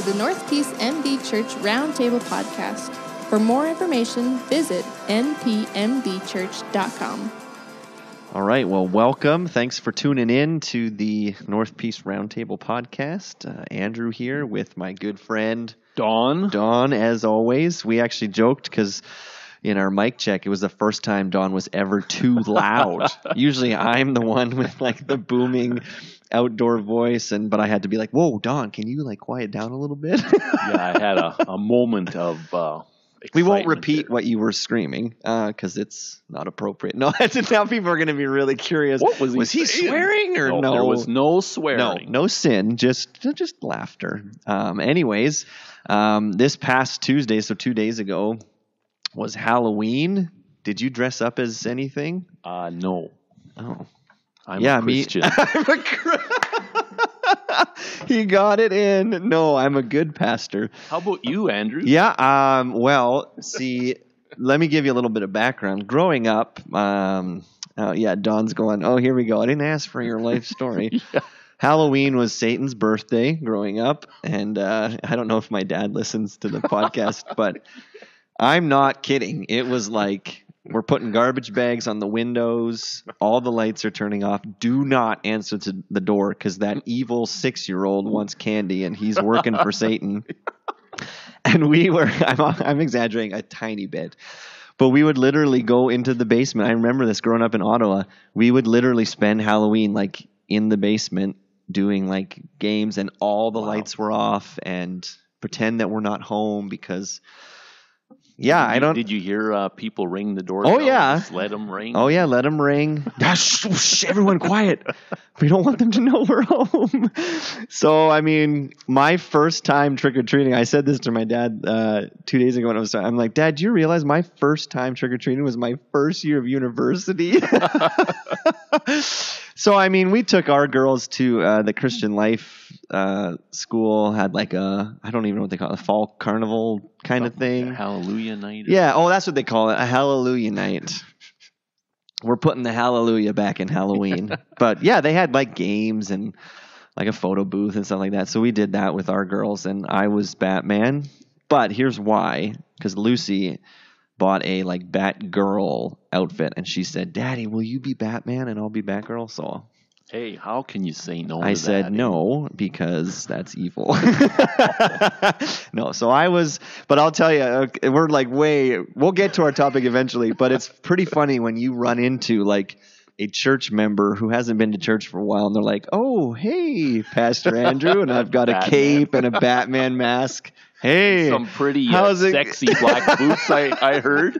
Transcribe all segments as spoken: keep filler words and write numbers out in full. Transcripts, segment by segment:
the North Peace M D Church Roundtable Podcast. For more information, visit n p m d church dot com. All right, well, welcome. Thanks for tuning in to the North Peace Roundtable Podcast. Uh, Andrew here with my good friend Don. Don, as always. We actually joked because in our mic check, it was the first time Don was ever too loud. Usually I'm the one with like the booming outdoor voice, and but I had to be like, whoa, Don, can you like quiet down a little bit? Yeah, I had a, a moment of uh, We won't repeat there. what you were screaming because uh, it's not appropriate. No, now people are going to be really curious. What was he Was he saying? swearing or no, no? There was no swearing. No, no sin, just just laughter. Um, anyways, um, this past Tuesday, so two days ago, was Halloween. Did you dress up as anything? Uh, no. Oh. I'm yeah, a Christian. Me, I'm a He got it in. No, I'm a good pastor. How about you, Andrew? Yeah, um, well, see, let me give you a little bit of background. Growing up, um, oh, yeah, Don's going, oh, here we go. I didn't ask for your life story. Yeah. Halloween was Satan's birthday growing up, and uh, I don't know if my dad listens to the podcast, but I'm not kidding. It was like we're putting garbage bags on the windows. All the lights are turning off. Do not answer to the door because that evil six-year-old wants candy, and he's working for Satan. And we were, I'm, I'm exaggerating a tiny bit, but we would literally go into the basement. I remember this growing up in Ottawa. We would literally spend Halloween like in the basement doing like games, and all the wow. lights were off, and pretend that we're not home because... Yeah, did you, I don't. Did you hear uh, people ring the door? Oh yeah, Just let them ring. Oh yeah, let them ring. Shh, everyone, quiet. We don't want them to know we're home. So I mean, my first time trick or treating. I said this to my dad uh, two days ago when I was. I'm like, Dad, do you realize my first time trick or treating was my first year of university? So I mean, we took our girls to uh, the Christian Life uh, school. Had like a I don't even know what they call it, a fall carnival kind of thing. Hallelujah night. Yeah. Oh, that's what they call it, a Hallelujah night. We're putting the Hallelujah back in Halloween. But yeah, they had like games and like a photo booth and stuff like that. So we did that with our girls, and I was Batman. But here's why: because Lucy bought a like Batgirl outfit, and she said, Daddy, will you be Batman and I'll be Batgirl? So hey, how can you say no I to said that, no, because that's evil. No, so I was, but I'll tell you, we're like way, we'll get to our topic eventually, but it's pretty funny when you run into like a church member who hasn't been to church for a while, and they're like, oh, hey, Pastor Andrew, and I've got a Batman. cape and a Batman mask. Hey, some pretty uh, sexy black boots, I, I heard.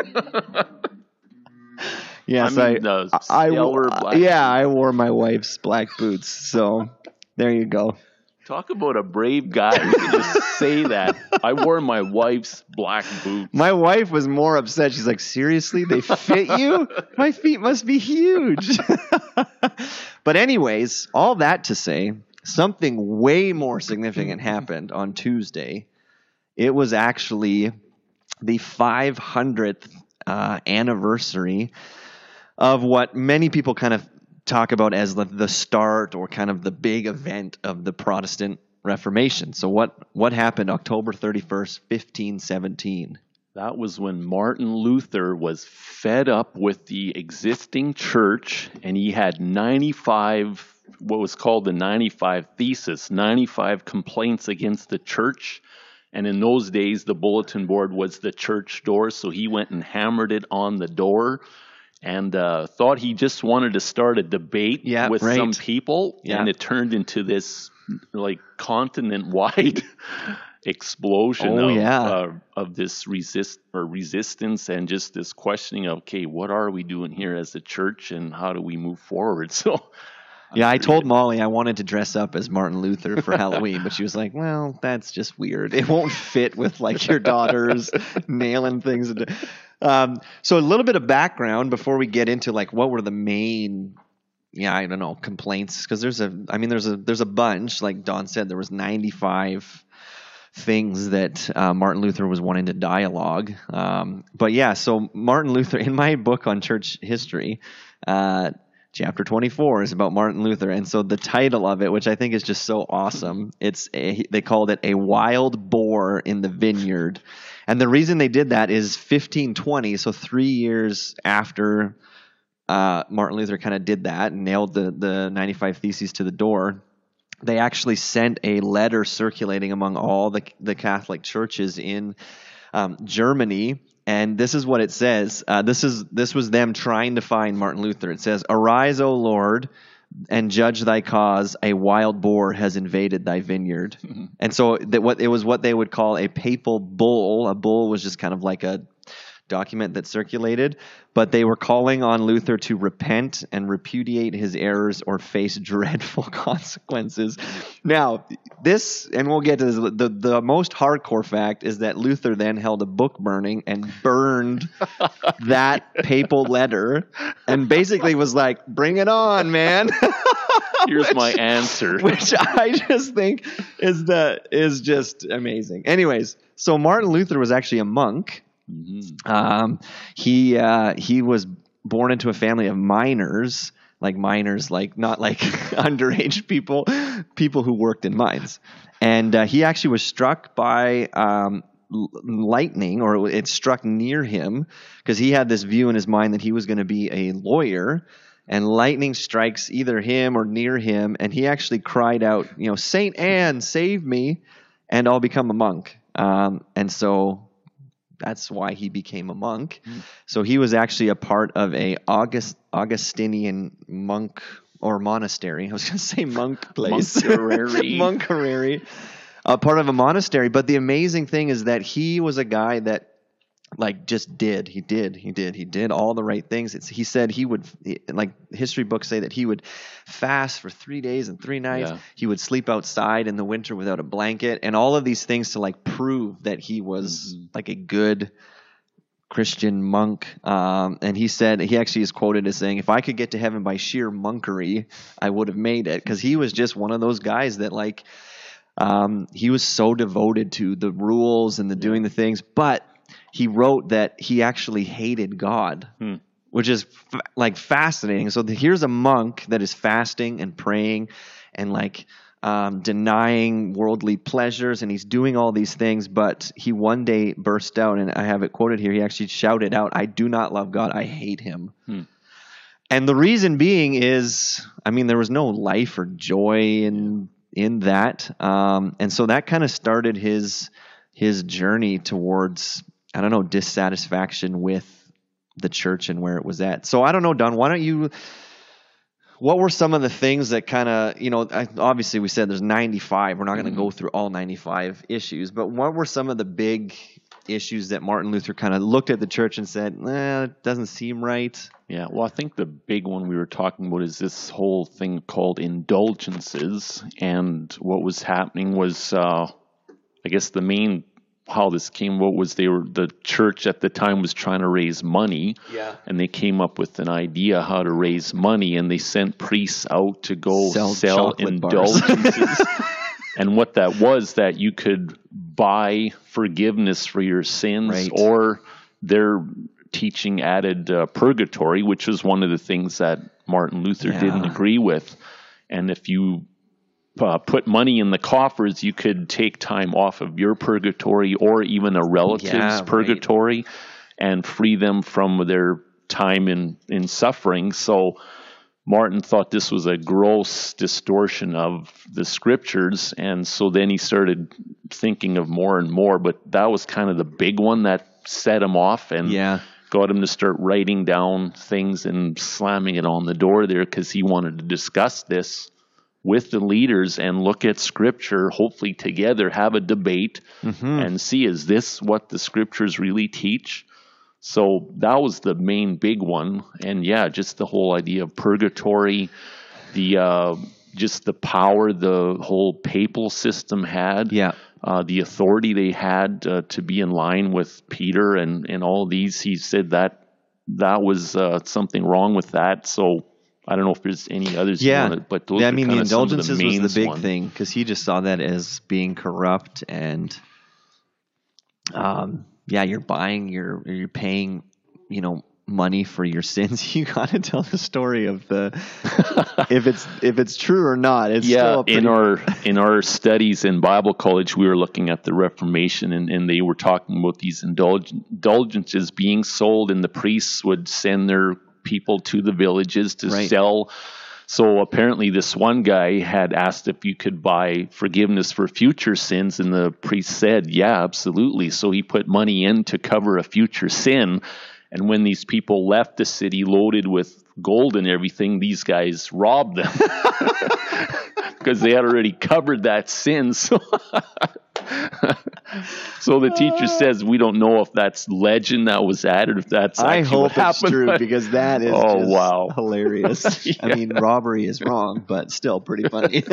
Yes, I, mean, I, uh, I, I black yeah, boots. I wore my wife's black boots. So there you go. Talk about a brave guy. You can just say that. I wore my wife's black boots. My wife was more upset. She's like, seriously, they fit you? My feet must be huge. But anyways, all that to say, something way more significant happened on Tuesday. It was actually the five hundredth uh, anniversary of what many people kind of talk about as the, the start or kind of the big event of the Protestant Reformation. So what, what happened October thirty-first, fifteen seventeen? That was when Martin Luther was fed up with the existing church, and he had ninety-five, what was called the ninety-five Thesis, ninety-five complaints against the church. And in those days, the bulletin board was the church door, so he went and hammered it on the door and uh, thought he just wanted to start a debate yeah, with right. some people, yeah. and it turned into this like continent-wide explosion oh, of, yeah. uh, of this resist or resistance and just this questioning of, okay, what are we doing here as a church, and how do we move forward? So. Yeah, I told Molly I wanted to dress up as Martin Luther for Halloween, but she was like, well, that's just weird. It won't fit with like your daughters nailing things. Into... Um, so a little bit of background before we get into like what were the main, yeah, I don't know, complaints. Because there's a, I mean, there's a, there's a bunch. Like Don said, there was ninety-five things that uh, Martin Luther was wanting to dialogue. Um, but yeah, so Martin Luther, in my book on church history, uh, chapter twenty-four is about Martin Luther. And so the title of it, which I think is just so awesome, it's a, they called it A Wild Boar in the Vineyard. And the reason they did that is fifteen twenty, so three years after uh, Martin Luther kind of did that and nailed the, the ninety-five Theses to the door, they actually sent a letter circulating among all the, the Catholic churches in um, Germany. And this is what it says. Uh, this is this was them trying to find Martin Luther. It says, "Arise, O Lord, and judge thy cause. A wild boar has invaded thy vineyard." Mm-hmm. And so that what it was what they would call a papal bull. A bull was just kind of like a document that circulated, but they were calling on Luther to repent and repudiate his errors or face dreadful consequences. Now, this, and we'll get to this, the, the most hardcore fact is that Luther then held a book burning and burned that papal letter and basically was like, bring it on, man. Here's which, my answer. Which I just think is the is just amazing. Anyways, so Martin Luther was actually a monk. Mm-hmm. Um, he uh, he was born into a family of miners, like miners, like not like underage people, people who worked in mines. And uh, he actually was struck by um, lightning, or it struck near him, because he had this view in his mind that he was going to be a lawyer. And lightning strikes either him or near him, and he actually cried out, you know, "Saint Anne, save me, and I'll become a monk." Um, and so that's why he became a monk. Mm. So he was actually a part of a August Augustinian monk or monastery. I was going to say monk place. Monkerary. Monkerary. A part of a monastery. But the amazing thing is that he was a guy that like just did. He did. He did. He did all the right things. It's, he said he would, like history books say that he would fast for three days and three nights. Yeah. He would sleep outside in the winter without a blanket, and all of these things to like prove that he was mm-hmm. like a good Christian monk. Um, and he said, he actually is quoted as saying, "If I could get to heaven by sheer monkery, I would have made it." Because he was just one of those guys that like, um, he was so devoted to the rules and the yeah. doing the things, but he wrote that he actually hated God, hmm. which is f- like fascinating. So the, here's a monk that is fasting and praying and like um, denying worldly pleasures, and he's doing all these things, but he one day burst out, and I have it quoted here. He actually shouted out, "I do not love God. I hate him." Hmm. And the reason being is, I mean, there was no life or joy in in that. Um, and so that kind of started his his journey towards, I don't know, dissatisfaction with the church and where it was at. So I don't know, Don, why don't you, what were some of the things that kind of, you know, obviously we said there's ninety-five. We're not going to mm-hmm. go through all ninety-five issues, but what were some of the big issues that Martin Luther kind of looked at the church and said, eh, it doesn't seem right? Yeah, well, I think the big one we were talking about is this whole thing called indulgences. And what was happening was, uh, I guess the main how this came about was they were the church at the time was trying to raise money, yeah, and they came up with an idea how to raise money, and they sent priests out to go sell, sell indulgences. And what that was, that you could buy forgiveness for your sins, right. or their teaching added uh, purgatory, which was one of the things that Martin Luther yeah. didn't agree with. And if you Uh, put money in the coffers, you could take time off of your purgatory or even a relative's yeah, purgatory right. and free them from their time in, in suffering. So Martin thought this was a gross distortion of the scriptures, and so then he started thinking of more and more, but that was kind of the big one that set him off and yeah. got him to start writing down things and slamming it on the door there, because he wanted to discuss this with the leaders and look at scripture, hopefully together, have a debate mm-hmm. and see, is this what the scriptures really teach? So that was the main big one. And yeah, just the whole idea of purgatory, the uh, just the power the whole papal system had, yeah. uh, the authority they had uh, to be in line with Peter and, and all these. He said that that was uh, something wrong with that. So I don't know if there's any others. Yeah, you want to, but those yeah, I are mean, the kind of some of the indulgences was mains the big one. thing, because he just saw that as being corrupt, and um, yeah, you're buying, you're you're paying, you know, money for your sins, you got to tell the story of the if it's if it's true or not. It's yeah, still a pretty... in our in our studies in Bible college, we were looking at the Reformation, and, and they were talking about these indulg- indulgences being sold, and the priests would send their people to the villages to Right. sell. So apparently this one guy had asked if you could buy forgiveness for future sins, and the priest said, yeah, absolutely. So he put money in to cover a future sin. And when these people left the city loaded with gold and everything, these guys robbed them because they had already covered that sin. So, so the teacher says, we don't know if that's legend that was added, if that's I actually hope what it's happened. true, because that is Oh, just wow. hilarious. Yeah. I mean, robbery is wrong, but still pretty funny.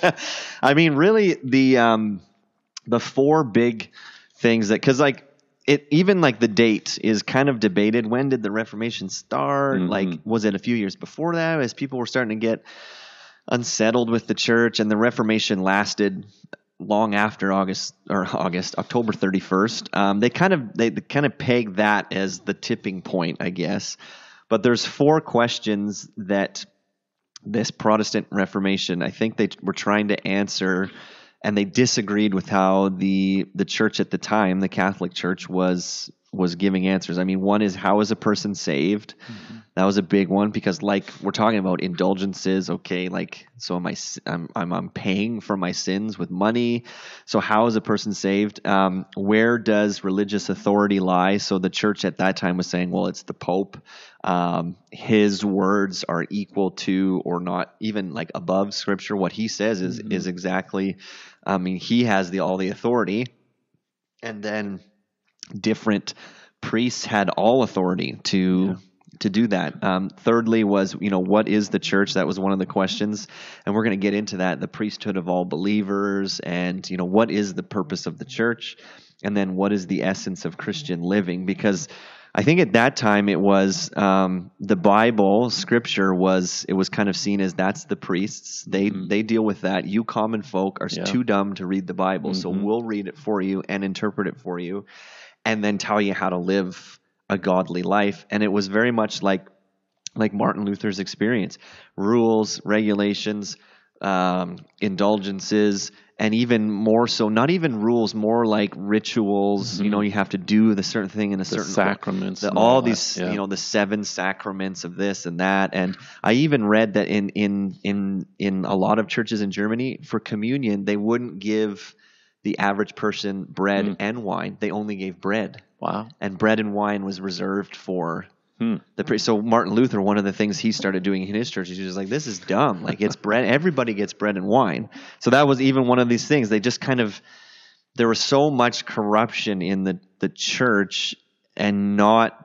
I mean, really, the um, the four big things that, because like it, even like the date is kind of debated. When did the Reformation start? Mhm. Like, was it a few years before that, as people were starting to get unsettled with the church? And the Reformation lasted long after August or August, October thirty-first. Um, they kind of they kind of peg that as the tipping point, I guess. But there's four questions that this Protestant Reformation, I think they were trying to answer, and they disagreed with how the the church at the time, the Catholic Church, was was giving answers. I mean, one is, how is a person saved? Mm-hmm. That was a big one, because like we're talking about indulgences. Okay, like, so am I, I'm, I'm, I'm paying for my sins with money. So how is a person saved? Um, where does religious authority lie? So the church at that time was saying, well, it's the Pope. Um, his words are equal to, or not even like above Scripture. What he says is, mm-hmm. is exactly, I mean, he has the, all the authority. And then different priests had all authority to yeah. to do that. Um, thirdly was, you know, what is the church? That was one of the questions, and we're going to get into that, the priesthood of all believers, and, you know, what is the purpose of the church, and then what is the essence of Christian living? Because I think at that time it was um, the Bible, Scripture was, it was kind of seen as that's the priests. They mm-hmm. they deal with that. You common folk are yeah. too dumb to read the Bible, mm-hmm. so we'll read it for you and interpret it for you, and then tell you how to live a godly life. And it was very much like like Martin Luther's experience: rules, regulations, um, indulgences, and even more so, not even rules, more like rituals. Mm-hmm. You know, you have to do the certain thing in a the certain sacraments, the, and all, all these, that, yeah. you know, the seven sacraments of this and that. And I even read that in in in in a lot of churches in Germany, for communion, they wouldn't give the average person bread mm. and wine. They only gave bread. Wow. And bread and wine was reserved for hmm. the priest. So Martin Luther, one of the things he started doing in his church, he was like, this is dumb. Like, it's bread. Everybody gets bread and wine. So that was even one of these things. They just kind of, there was so much corruption in the, the church, and not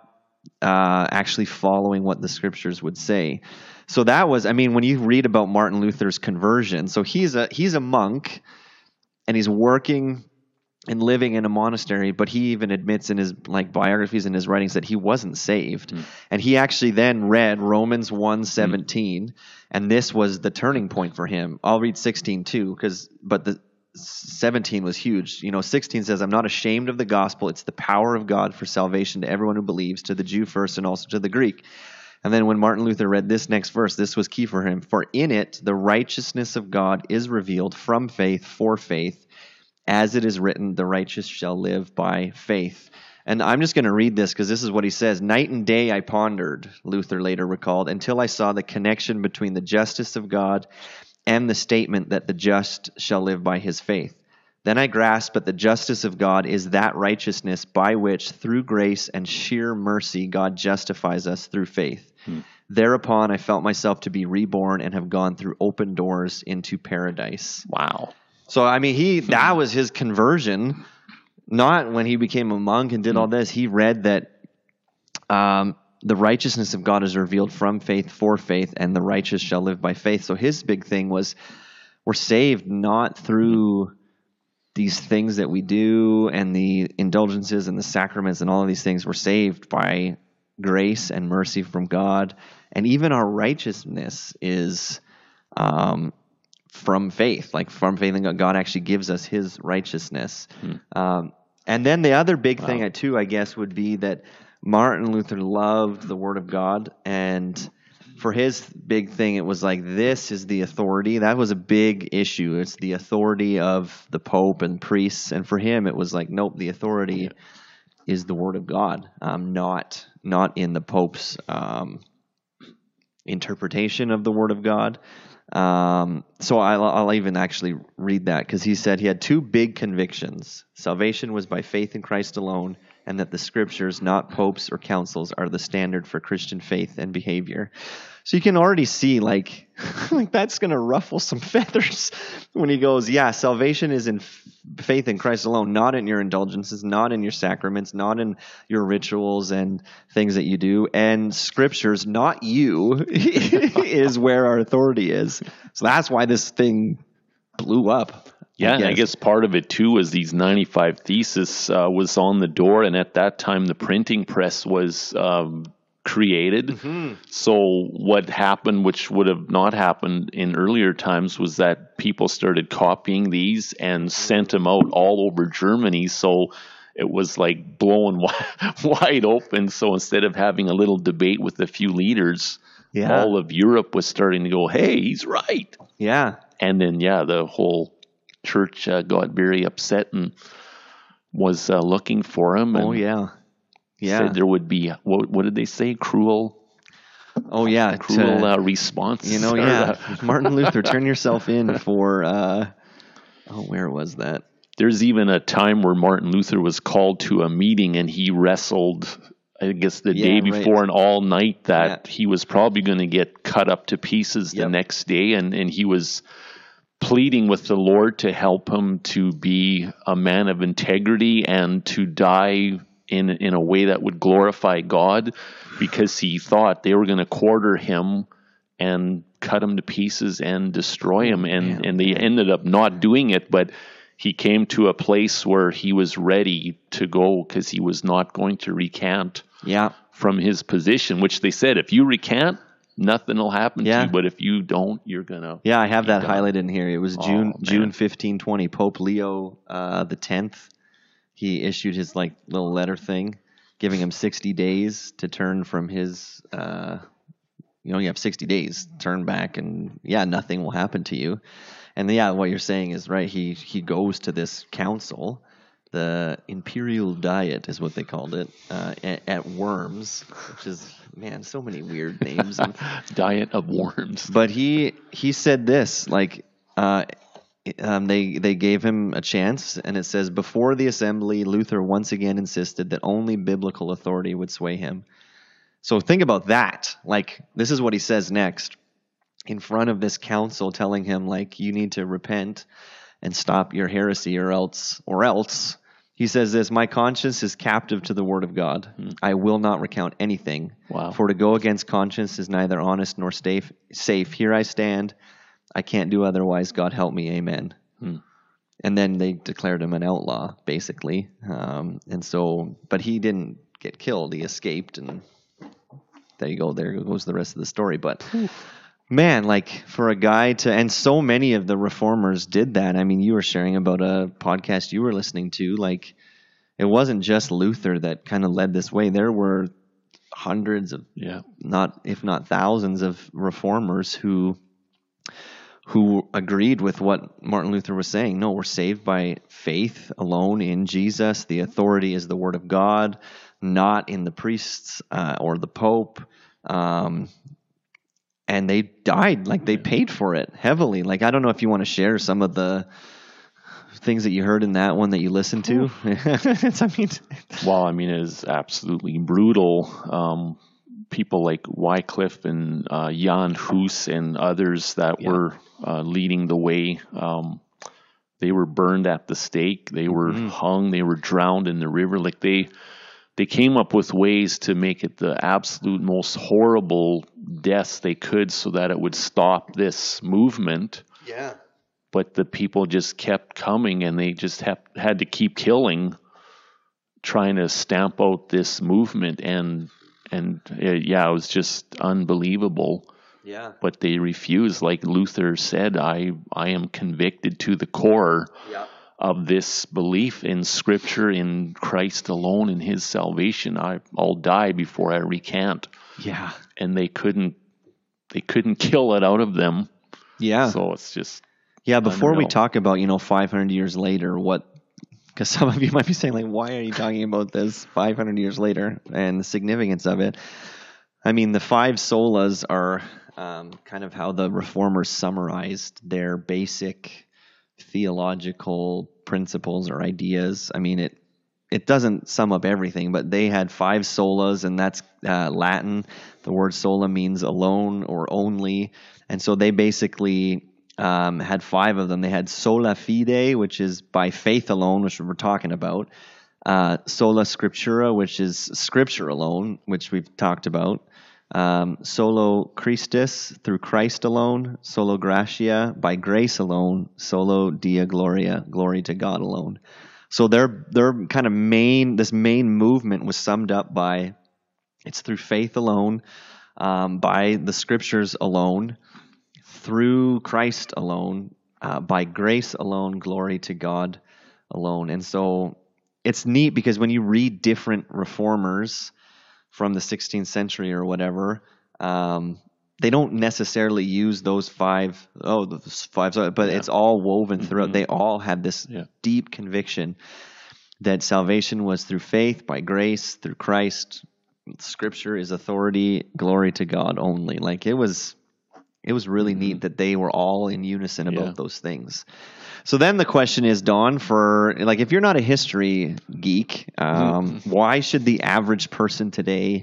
uh, actually following what the Scriptures would say. So that was, I mean, when you read about Martin Luther's conversion, so he's a he's a monk, and he's working and living in a monastery, but he even admits in his like biographies and his writings that he wasn't saved. Mm. And he actually then read Romans one seventeen, mm. and this was the turning point for him. I'll read sixteen too, because but the seventeen was huge. You know, sixteen says, I'm not ashamed of the gospel. It's the power of God for salvation to everyone who believes, to the Jew first and also to the Greek. And then when Martin Luther read this next verse, this was key for him. For in it, the righteousness of God is revealed from faith for faith, as it is written, the righteous shall live by faith. And I'm just going to read this because this is what he says. Night and day I pondered, Luther later recalled, until I saw the connection between the justice of God and the statement that the just shall live by his faith. Then I grasped that the justice of God is that righteousness by which, through grace and sheer mercy, God justifies us through faith. Hmm. Thereupon I felt myself to be reborn and have gone through open doors into paradise. Wow. So, I mean, he that was his conversion, not when he became a monk and did all this. He read that um, the righteousness of God is revealed from faith for faith, and the righteous shall live by faith. So his big thing was, we're saved not through these things that we do and the indulgences and the sacraments and all of these things. We're saved by grace and mercy from God. And even our righteousness is um, from faith, like from faith in God. God actually gives us his righteousness. Hmm. Um, and then the other big wow. thing, too, I guess, would be that Martin Luther loved the Word of God, and for his big thing, it was like, this is the authority. That was a big issue. It's the authority of the Pope and priests, and for him, it was like, nope, the authority yeah. is the Word of God, um, not not in the Pope's um, interpretation of the Word of God. Um, so I'll, I'll even actually read that, because he said he had two big convictions. Salvation was by faith in Christ alone, and that the scriptures, not popes or councils, are the standard for Christian faith and behavior. So you can already see, like, like that's going to ruffle some feathers when he goes, yeah, salvation is in f- faith in Christ alone, not in your indulgences, not in your sacraments, not in your rituals and things that you do. And scriptures, not you, is where our authority is. So that's why this thing blew up. Yeah, I and I guess part of it, too, was these ninety-five Theses uh, was on the door, and at that time the printing press was um, created. Mm-hmm. So what happened, which would have not happened in earlier times, was that people started copying these and sent them out all over Germany. So it was like blowing wide open. So instead of having a little debate with a few leaders, yeah. all of Europe was starting to go, hey, he's right. Yeah. And then, yeah, the whole church uh, got very upset and was uh, looking for him. And oh yeah, yeah. Said there would be what? What did they say? Cruel. Oh yeah, cruel uh, response. You know, yeah. Martin Luther, turn yourself in for. Uh, oh, where was that? There's even a time where Martin Luther was called to a meeting and he wrestled. I guess the yeah, day before right. and all night that yeah. he was probably going to get cut up to pieces yep. the next day, and and he was pleading with the Lord to help him to be a man of integrity and to die in in a way that would glorify God, because he thought they were going to quarter him and cut him to pieces and destroy him. And, man, and they man. ended up not doing it, but he came to a place where he was ready to go because he was not going to recant yeah. from his position, which they said, if you recant, nothing will happen yeah. to you, but if you don't, you're gonna. Yeah, I have that gonna. highlighted in here. It was June oh, June fifteen twenty. Pope Leo uh, the tenth. He issued his like little letter thing, giving him sixty days to turn from his. Uh, you know, you have sixty days. Turn back, and yeah, nothing will happen to you. And yeah, what you're saying is right. He he goes to this council. The Imperial Diet is what they called it, uh, at, at Worms, which is, man, so many weird names. Diet of Worms. But he he said this, like, uh, um, they they gave him a chance, and it says, before the assembly, Luther once again insisted that only biblical authority would sway him. So think about that. Like, this is what he says next, in front of this council, telling him, like, you need to repent and stop your heresy, or else, or else, he says this, my conscience is captive to the word of God. Hmm. I will not recount anything. Wow. For to go against conscience is neither honest nor safe. Safe. Here I stand. I can't do otherwise. God help me. Amen. Hmm. And then they declared him an outlaw, basically. Um, and so, but he didn't get killed. He escaped, and there you go. There goes the rest of the story. But man, like, for a guy to, and so many of the reformers did that. I mean, you were sharing about a podcast you were listening to. Like, it wasn't just Luther that kind of led this way. There were hundreds of, yeah, not if not thousands of reformers who who agreed with what Martin Luther was saying. No, we're saved by faith alone in Jesus. The authority is the Word of God, not in the priests uh, or the Pope. Um, And they died, like they paid for it heavily. Like, I don't know if you want to share some of the things that you heard in that one that you listened to. it's, I mean, well, I mean, it is absolutely brutal. Um, people like Wycliffe and uh, Jan Hus and others that yeah. were uh, leading the way, um, they were burned at the stake. They were mm-hmm. hung. They were drowned in the river. Like they... They came up with ways to make it the absolute most horrible deaths they could so that it would stop this movement. Yeah. But the people just kept coming, and they just have, had to keep killing, trying to stamp out this movement. And, and it, yeah, it was just unbelievable. Yeah. But they refused. Like Luther said, I, I am convicted to the core. Yeah. of this belief in Scripture, in Christ alone, in His salvation, I, I'll die before I recant. Yeah. And they couldn't, they couldn't kill it out of them. Yeah. So it's just yeah. Before we unreal. talk about, you know, five hundred years later, what? Because some of you might be saying, like, why are you talking about this five hundred years later and the significance of it? I mean, the five solas are um, kind of how the Reformers summarized their basic theological principles or ideas. I mean, it it doesn't sum up everything, but they had five solas, and that's uh, Latin. The word sola means alone or only, and so they basically um, had five of them. They had sola fide, which is by faith alone, which we're talking about. Uh, sola scriptura, which is scripture alone, which we've talked about. Um, solo Christus, through Christ alone. Solo gratia, by grace alone. Solo Deo gloria, glory to God alone. So their their kind of main this main movement was summed up by it's through faith alone, um, by the Scriptures alone, through Christ alone, uh, by grace alone, glory to God alone. And so it's neat because when you read different reformers from the sixteenth century or whatever, um, they don't necessarily use those five, oh, the five, but yeah. It's all woven throughout. Mm-hmm. They all had this yeah. deep conviction that salvation was through faith, by grace, through Christ. Scripture is authority, glory to God only. Like it was, it was really mm-hmm. neat that they were all in unison about yeah. those things. So then the question is, Don, for like, if you're not a history geek, um, mm-hmm. why should the average person today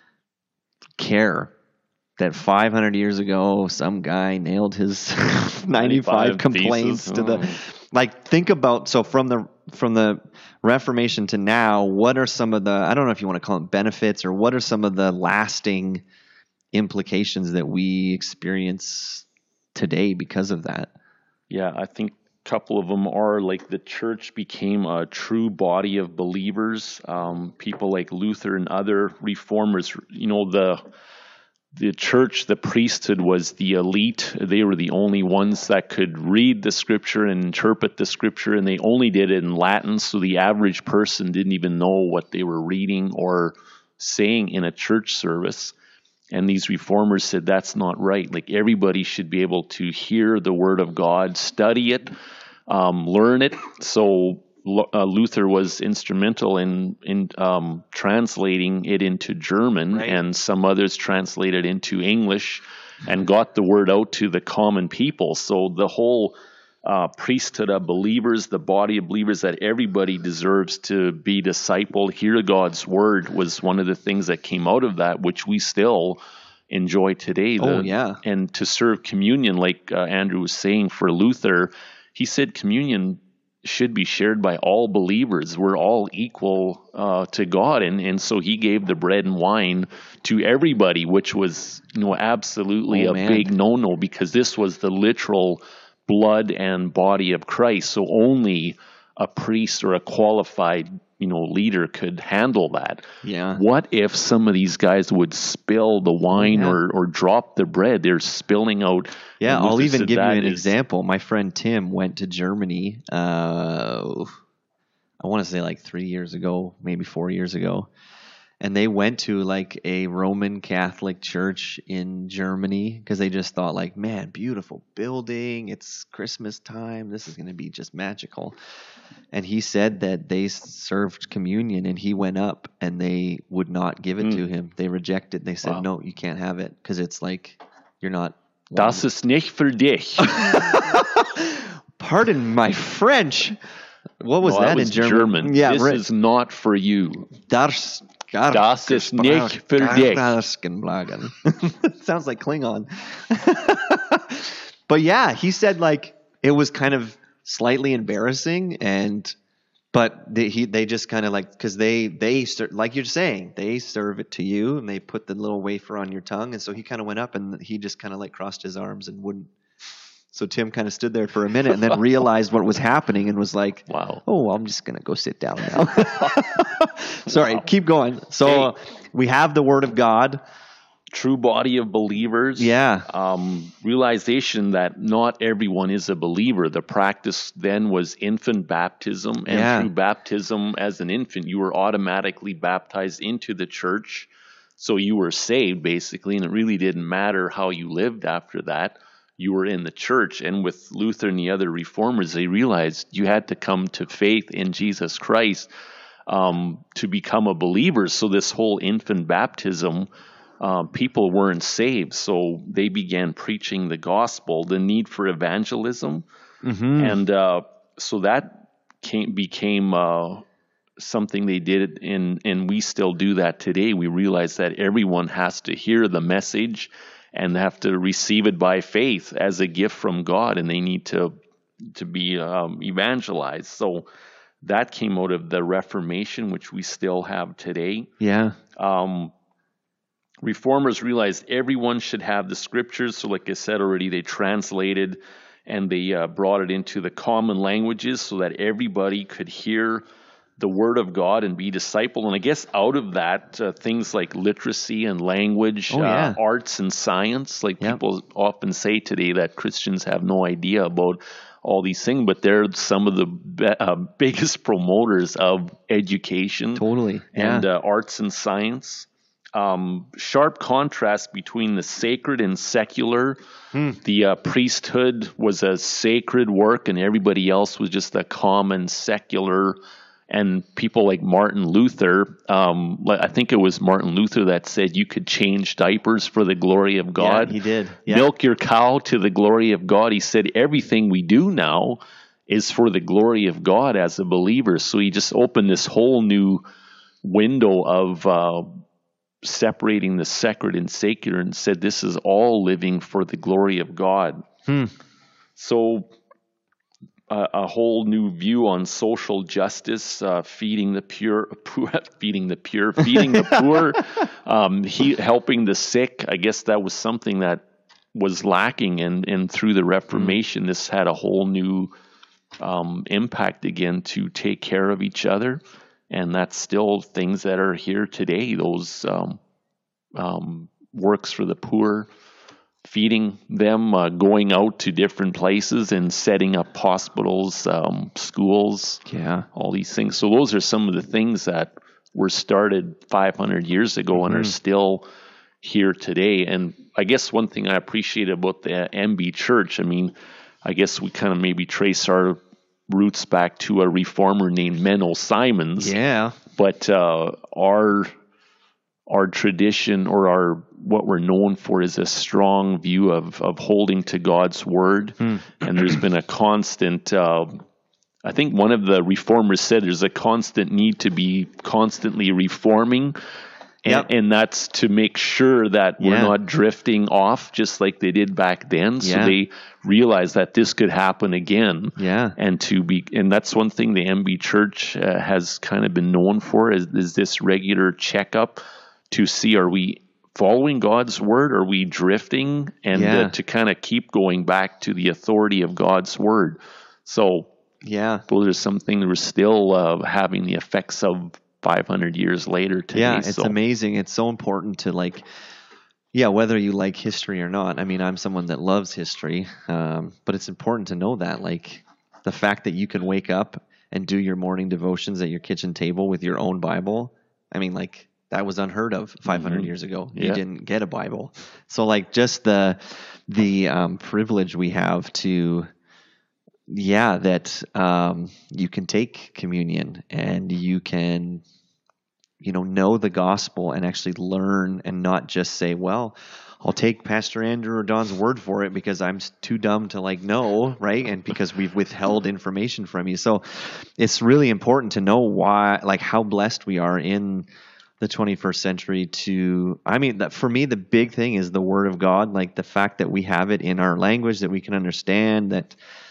care that five hundred years ago some guy nailed his ninety-five complaints thesis. to the oh. like think about so from the from the Reformation to now, what are some of the, I don't know if you want to call them benefits, or what are some of the lasting implications that we experience today because of that? Yeah, I think a couple of them are like the church became a true body of believers. Um, people like Luther and other reformers, you know, the the church, the priesthood was the elite. They were the only ones that could read the Scripture and interpret the Scripture, and they only did it in Latin, so the average person didn't even know what they were reading or saying in a church service. And these reformers said that's not right. Like everybody should be able to hear the Word of God, study it, um, learn it. So uh, Luther was instrumental in in um, translating it into German, right. And some others translated into English and got the word out to the common people. So the whole uh, priesthood of believers, the body of believers, that everybody deserves to be discipled, hear God's word, was one of the things that came out of that, which we still enjoy today. Oh, the, yeah. And to serve communion, like uh, Andrew was saying for Luther, he said communion should be shared by all believers. We're all equal uh, to God. And, and so he gave the bread and wine to everybody, which was, you know, absolutely oh, a man. big no-no, because this was the literal blood and body of Christ. So only a priest or a qualified, you know, leader could handle that. Yeah. What if some of these guys would spill the wine yeah. or, or drop the bread? They're spilling out. Yeah, I'll even give you an is, example. My friend Tim went to Germany, uh, I want to say like three years ago, maybe four years ago. And they went to like a Roman Catholic church in Germany because they just thought like, man, beautiful building. It's Christmas time. This is going to be just magical. And he said that they served communion and he went up and they would not give it mm. to him. They rejected. They said, wow. no, you can't have it because it's like you're not. Das ist nicht für dich. Pardon my French. What was no, that, that was in German? German. Yeah, this right. is not for you. Das, das ist nicht für dich. Sounds like Klingon. But yeah, he said like it was kind of slightly embarrassing, and but they, he they just kind of like because they they like you're saying they serve it to you and they put the little wafer on your tongue, and so he kind of went up and he just kind of like crossed his arms and wouldn't. So Tim kind of stood there for a minute and then realized what was happening and was like, wow. Oh, I'm just going to go sit down now. Sorry, wow. Keep going. So hey. We have the Word of God. true body of believers. Yeah. Um, realization that not everyone is a believer. The practice then was infant baptism, and Yeah. through baptism as an infant, you were automatically baptized into the church. So you were saved, basically, and it really didn't matter how you lived after that. You were in the church. And with Luther and the other reformers, they realized you had to come to faith in Jesus Christ um, to become a believer. So this whole infant baptism, uh, people weren't saved. So they began preaching the gospel, the need for evangelism. Mm-hmm. And uh, so that came, became uh, something they did, and, and we still do that today. We realize that everyone has to hear the message and have to receive it by faith as a gift from God, and they need to to be um, evangelized. So that came out of the Reformation, which we still have today. Yeah. Um, reformers realized everyone should have the scriptures. So like I said already, they translated and they uh, brought it into the common languages so that everybody could hear the word of God and be discipled. And I guess out of that, uh, things like literacy and language, Oh, yeah. uh, arts and science, like Yep. people often say today that Christians have no idea about all these things, but they're some of the be- uh, biggest promoters of education Totally. Yeah. and uh, arts and science. Um, sharp contrast between the sacred and secular. Hmm. The uh, priesthood was a sacred work, and everybody else was just a common secular. And people like Martin Luther, um, I think it was Martin Luther that said you could change diapers for the glory of God. Yeah, he did. Yeah. Milk your cow to the glory of God. He said everything we do now is for the glory of God as a believer. So he just opened this whole new window of uh, separating the sacred and secular, and said this is all living for the glory of God. Hmm. So a, a whole new view on social justice, uh, feeding the pure, poor, feeding the pure, feeding the poor, um, he, helping the sick. I guess that was something that was lacking, and, and through the Reformation, mm. this had a whole new um, impact again to take care of each other, and that's still things that are here today. Those um, um, works for the poor, feeding them, uh, going out to different places and setting up hospitals, um, schools, Yeah. all these things. So those are some of the things that were started five hundred years ago and Mhm. are still here today. And I guess one thing I appreciate about the M B Church, I mean, I guess we kind of maybe trace our roots back to a reformer named Menno Simons. Yeah. But uh, our our tradition, or our what we're known for, is a strong view of of holding to God's word. Hmm. And there's been a constant, uh, I think one of the reformers said there's a constant need to be constantly reforming. And, Yep. and that's to make sure that we're Yeah. not drifting off just like they did back then. So Yeah. they realized that this could happen again. Yeah. And to be, and that's one thing the M B Church uh, has kind of been known for, is, is this regular checkup to see, are we following God's word? Are we drifting? And Yeah. uh, to kind of keep going back to the authority of God's word. So Yeah. those are something that we're still uh, having the effects of five hundred years later today. Yeah, it's so. amazing. It's so important to, like, yeah, whether you like history or not. I mean, I'm someone that loves history, um, but it's important to know that, like, the fact that you can wake up and do your morning devotions at your kitchen table with your own Bible. I mean, like, that was unheard of five hundred Mhm. years ago. Yeah. You didn't get a Bible. So, like, just the the um, privilege we have to, yeah, that um, you can take communion and you can, you know, know the gospel and actually learn, and not just say, well, I'll take Pastor Andrew or Don's word for it because I'm too dumb to, like, know, right? And because we've withheld information from you. So it's really important to know why, like, how blessed we are in the twenty-first century to, I mean, that for me, the big thing is the word of God, like the fact that we have it in our language that we can understand, that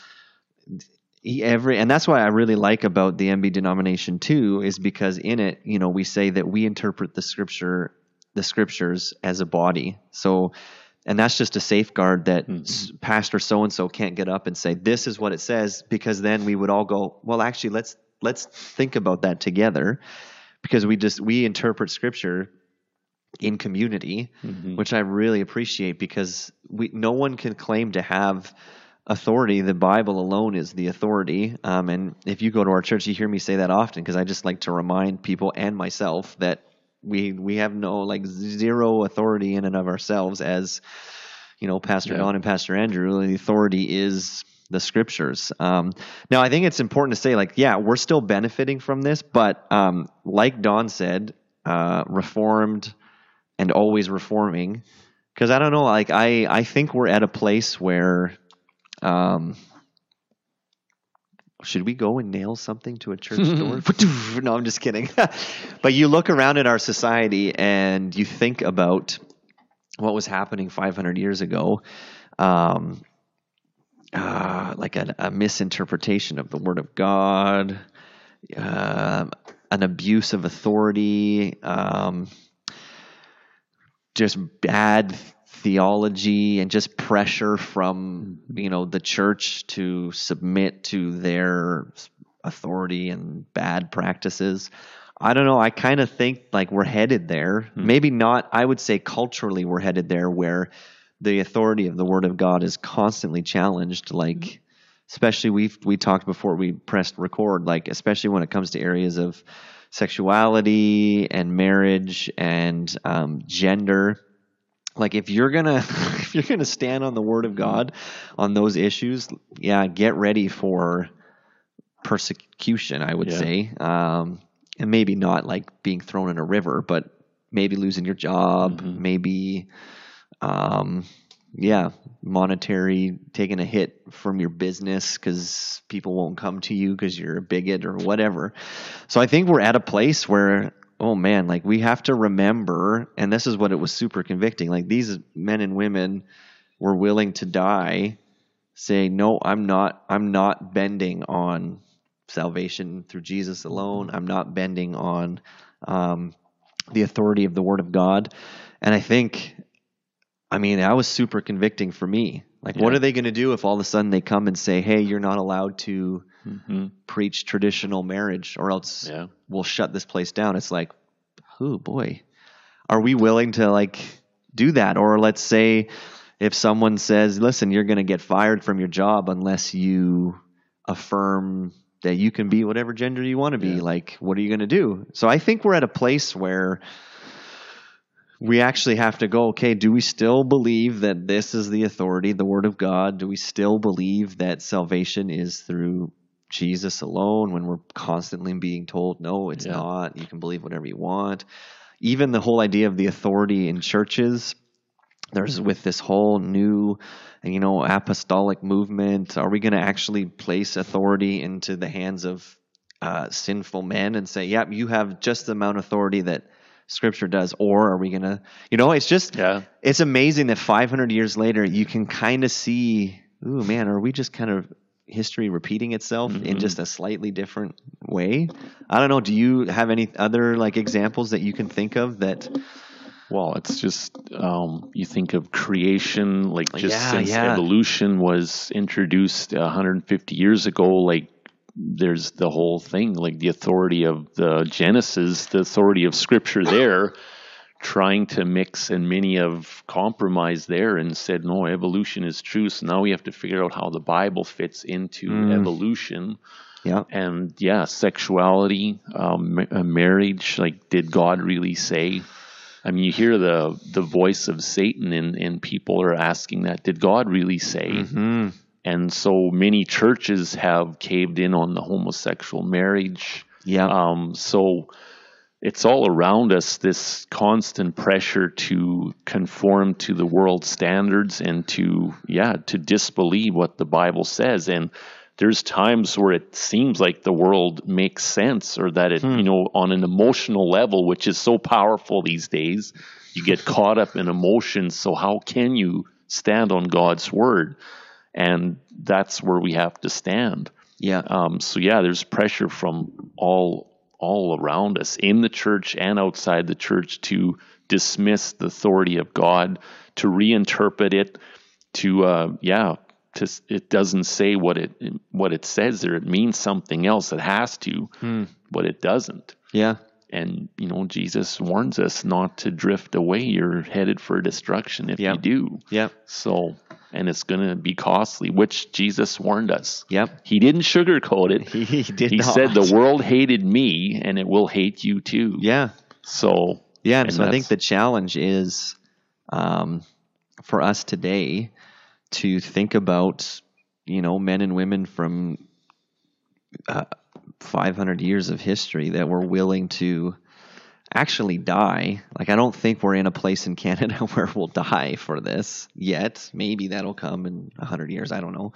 every, and that's why I really like about the M B denomination too, is because in it, you know, we say that we interpret the scripture, the scriptures as a body. So, and that's just a safeguard that Mhm. s- Pastor so-and-so can't get up and say, this is what it says, because then we would all go, well, actually, let's, let's think about that together, because we just, we interpret scripture in community, Mhm. which I really appreciate, because we no one can claim to have authority. The Bible alone is the authority. Um, and if you go to our church, you hear me say that often, because I just like to remind people and myself that we we have no like zero authority in and of ourselves as, you know, Pastor Yeah. Don and Pastor Andrew. The authority is the scriptures. Um, now, I think it's important to say, like, yeah, we're still benefiting from this, but um, like Don said, uh, reformed and always reforming. Because I don't know, like I, I think we're at a place where, um, should we go and nail something to a church door? No, I'm just kidding. But you look around at our society and you think about what was happening five hundred years ago, um, uh, like a, a misinterpretation of the Word of God, uh, an abuse of authority, um, just bad theology, and just pressure from, you know, the church to submit to their authority and bad practices. I don't know. I kind of think like we're headed there. Hmm. Maybe not. I would say culturally we're headed there, where the authority of the Word of God is constantly challenged. Like, especially we we talked before we pressed record. Like, especially when it comes to areas of sexuality and marriage and um, gender. Like, if you're gonna if you're gonna stand on the Word of God on those issues, yeah, get ready for persecution, I would Yeah. say, um, and maybe not like being thrown in a river, but maybe losing your job, Mhm. maybe, um, yeah, monetary, taking a hit from your business because people won't come to you because you're a bigot or whatever. So I think we're at a place where, oh man, like we have to remember, and this is what it was super convicting. Like, these men and women were willing to die, saying, no, I'm not, I'm not bending on salvation through Jesus alone. I'm not bending on um, the authority of the Word of God. And I think, I mean, that was super convicting for me. Like, what Yeah. are they going to do if all of a sudden they come and say, hey, you're not allowed to Mhm. preach traditional marriage, or else Yeah. we'll shut this place down? It's like, oh boy, are we willing to like do that? Or let's say if someone says, listen, you're going to get fired from your job unless you affirm that you can be whatever gender you want to be. Yeah. Like, what are you going to do? So I think we're at a place where we actually have to go, okay, do we still believe that this is the authority, the Word of God? Do we still believe that salvation is through Jesus alone, when we're constantly being told, no, it's Yeah. not. You can believe whatever you want. Even the whole idea of the authority in churches, there's with this whole new, you know, apostolic movement. Are we going to actually place authority into the hands of uh, sinful men and say, yep, you have just the amount of authority that Scripture does? Or are we going to, you know, it's just, Yeah. it's amazing that five hundred years later, you can kind of see, ooh, man, are we just kind of history repeating itself Mhm. in just a slightly different way? I don't know. Do you have any other like examples that you can think of that? Well, it's just um, you think of creation, like just Yeah, since yeah. evolution was introduced one hundred fifty years ago, like there's the whole thing, like the authority of the Genesis, the authority of Scripture there, trying to mix, and many have compromised there and said, no, evolution is true. So now we have to figure out how the Bible fits into Mm. evolution. Yeah. And yeah, sexuality, um, ma- uh, marriage, like, did God really say? I mean, you hear the the voice of Satan, and, and people are asking that, did God really say? Mm-hmm. And so many churches have caved in on the homosexual marriage. Yeah. Um, so it's all around us, this constant pressure to conform to the world standards and to, yeah, to disbelieve what the Bible says. And there's times where it seems like the world makes sense, or that it, Hmm. you know, on an emotional level, which is so powerful these days, you get caught up in emotions. So how can you stand on God's word? And that's where we have to stand. Yeah. Um, so yeah, there's pressure from all all around us, in the church and outside the church, to dismiss the authority of God, to reinterpret it, to uh, yeah, to it doesn't say what it what it says there. It means something else. It has to, Hmm. but it doesn't. Yeah. And, you know, Jesus warns us not to drift away. You're headed for destruction if Yep. you do. Yep. So, and it's going to be costly, which Jesus warned us. Yep. He didn't sugarcoat it. He, he did He not. said, the world hated me and it will hate you too. Yeah. So, Yeah. And and so I think that's- the challenge is um, for us today to think about, you know, men and women from uh, five hundred years of history that were willing to actually die. Like, I don't think we're in a place in Canada where we'll die for this yet. Maybe that'll come in one hundred years. I don't know.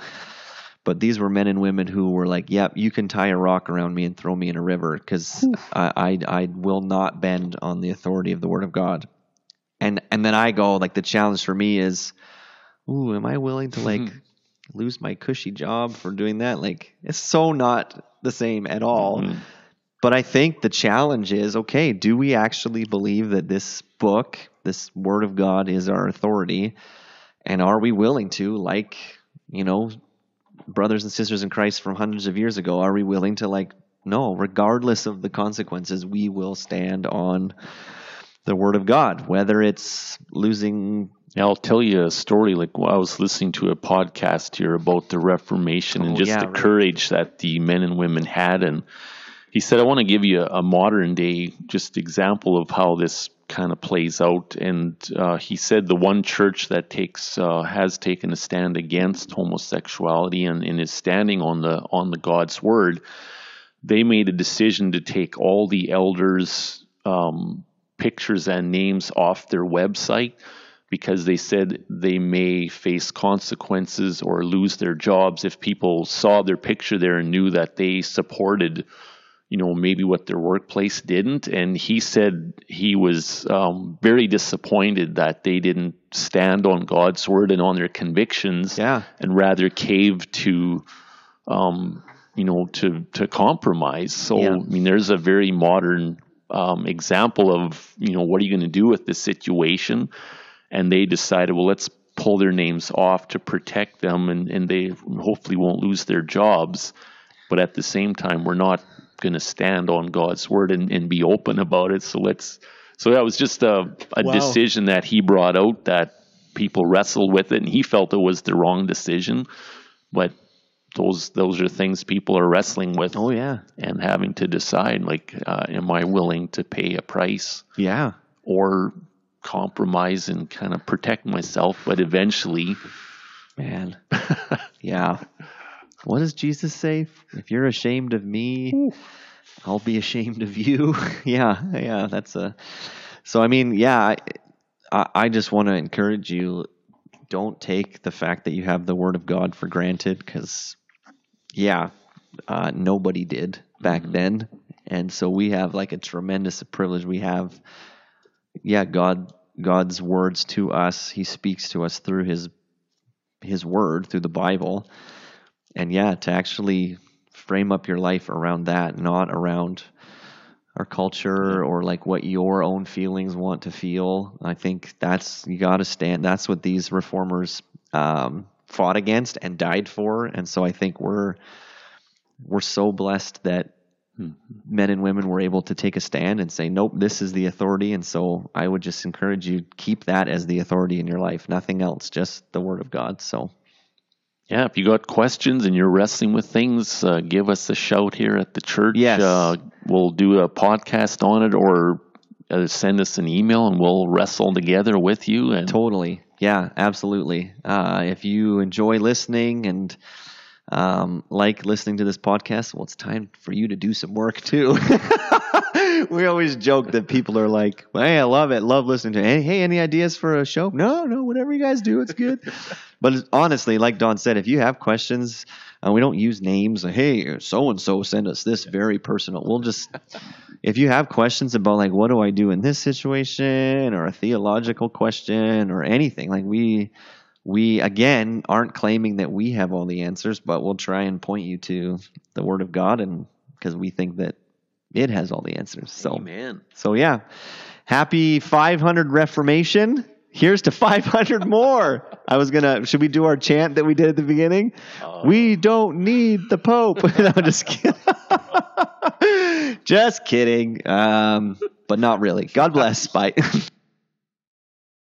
But these were men and women who were like, yep, you can tie a rock around me and throw me in a river because I, I I will not bend on the authority of the Word of God. And and then I go, like, the challenge for me is, ooh, am I willing to, like, lose my cushy job for doing that? Like, it's so not the same at all. Mhm. But I think the challenge is, okay, do we actually believe that this book, this Word of God, is our authority? And are we willing to, like, you know, brothers and sisters in Christ from hundreds of years ago, are we willing to, like, no, regardless of the consequences, we will stand on the Word of God, whether it's losing. Yeah, I'll tell you a story. Like, I was listening to a podcast here about the Reformation and Oh, just yeah, the right. courage that the men and women had. And he said, I want to give you a, a modern day just example of how this kind of plays out. And uh, he said the one church that takes uh, has taken a stand against homosexuality and, and is standing on the on the God's word, they made a decision to take all the elders' um, pictures and names off their website, because they said they may face consequences or lose their jobs if people saw their picture there and knew that they supported, you know, maybe what their workplace didn't. And he said he was um, very disappointed that they didn't stand on God's word and on their convictions, Yeah. and rather cave to, um, you know, to to compromise. So, Yeah. I mean, there's a very modern um, example of, you know, what are you going to do with this situation? And they decided, well, let's pull their names off to protect them, and, and they hopefully won't lose their jobs. But at the same time, we're not going to stand on God's word and, and be open about it. So let's. So that was just a, a Wow. decision that he brought out that people wrestled with it, and he felt it was the wrong decision. But those those are things people are wrestling with. Oh, yeah. And having to decide, like, uh, am I willing to pay a price Yeah. or compromise and kind of protect myself? But eventually, Man. Yeah. What does Jesus say? If you're ashamed of me, I'll be ashamed of you. yeah. Yeah. That's a. So, I mean, yeah, I, I I just want to encourage you. Don't take the fact that you have the Word of God for granted, because, yeah, uh, nobody did back then. And so we have, like, a tremendous privilege. We have, yeah, God, God's words to us. He speaks to us through his, his word, through the Bible. And yeah, to actually frame up your life around that, not around our culture or like what your own feelings want to feel. I think that's, you got to stand. That's what these reformers um, fought against and died for. And so I think we're, we're so blessed that men and women were able to take a stand and say, nope, this is the authority. And so I would just encourage you, keep that as the authority in your life, nothing else, just the Word of God. So yeah, if you got questions and you're wrestling with things, uh, give us a shout here at the church. Yes. Uh, we'll do a podcast on it, or uh, send us an email and we'll wrestle together with you. And totally. Yeah, absolutely. Uh, if you enjoy listening and um, like listening to this podcast, well, it's time for you to do some work too. We always joke that people are like, hey, I love it. Love listening to it. Hey, hey, any ideas for a show? No, no, whatever you guys do, it's good. But it's, honestly, like Don said, if you have questions, uh, we don't use names. Like, hey, so-and-so send us this very personal. We'll just, if you have questions about like, what do I do in this situation, or a theological question or anything, like we, we again, aren't claiming that we have all the answers, but we'll try and point you to the Word of God, and because we think that it has all the answers. So, Amen. so yeah, happy five hundred Reformation. Here's to five hundred more. I was gonna. Should we do our chant that we did at the beginning? Uh, We don't need the Pope. No, I'm just kidding. Just kidding. Um, but not really. God bless. Bye.